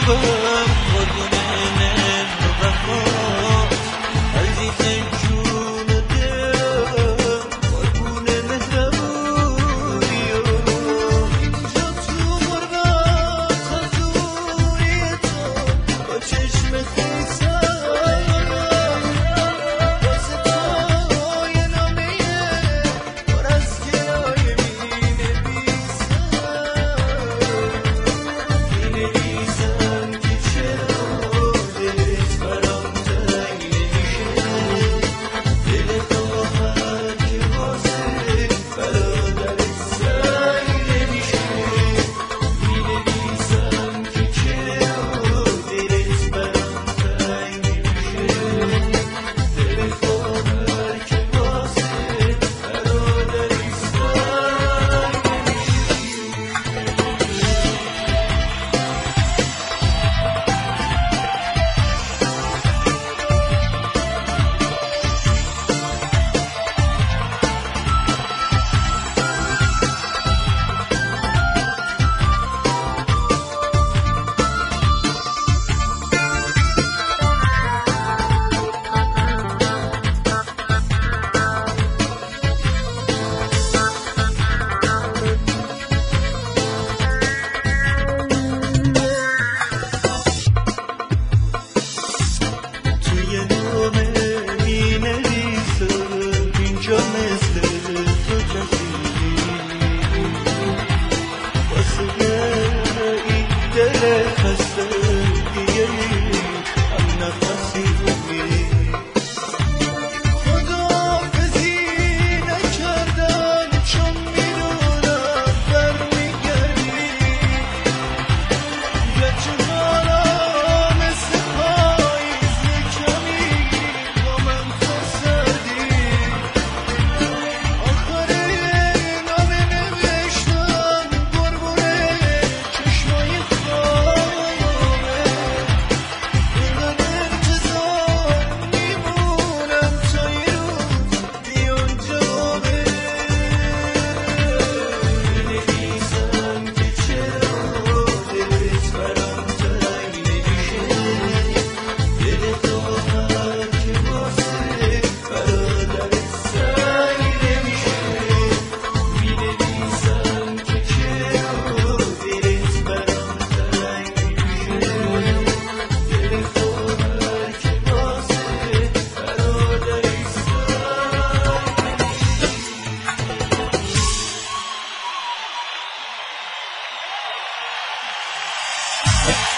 خوبم قربون مهر و وفات عزیز جون و دلم قربون مهربونی اینجا تو غربت حضوری تو با چشم خیسم واسه تو یه نامه پر از گلایه مینویسم که چرا دلت برام تنگ نمیشه دل خواهر که واسه برادرت سنگ نمیشه مینویسم که چرا دلت برام تنگ نمیشه دل خواهر که واسه برادرت توی نامه مینویسم اینجا مثل تو کسی واسه این دل خسته دیگه هم نفسی خداحافظی نکردم چون میدونم برمیگردی گرچه حالا مثل پاییز یکمی با من تو سردی آخر نامه نوشتم قربون چشمای خوابه اینقدر انتظار میمونم تا یه روز بیان جوابه مینویسم که چرا دلت برام تنگ نمیشه دل خواهر که واسه برادرت سنگ نمیشه مینویسم که چرا دلت برام تنگ نمیشه دل خواهر که واسه برادرت سنگ